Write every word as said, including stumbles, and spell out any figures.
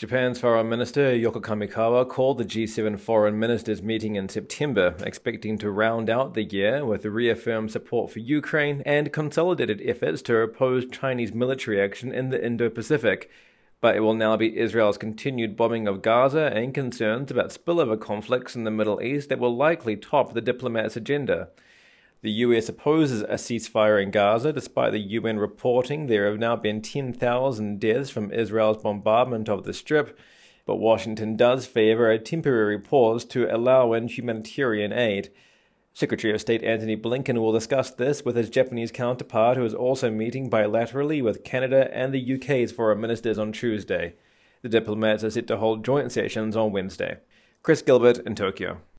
Japan's Foreign Minister Yoko Kamikawa called the G seven foreign ministers meeting in September, expecting to round out the year with reaffirmed support for Ukraine and consolidated efforts to oppose Chinese military action in the Indo-Pacific. But it will now be Israel's continued bombing of Gaza and concerns about spillover conflicts in the Middle East that will likely top the diplomats' agenda. The U S opposes a ceasefire in Gaza, despite the U N reporting there have now been ten thousand deaths from Israel's bombardment of the Strip, but Washington does favor a temporary pause to allow in humanitarian aid. Secretary of State Antony Blinken will discuss this with his Japanese counterpart, who is also meeting bilaterally with Canada and the U K's foreign ministers on Tuesday. The diplomats are set to hold joint sessions on Wednesday. Chris Gilbert in Tokyo.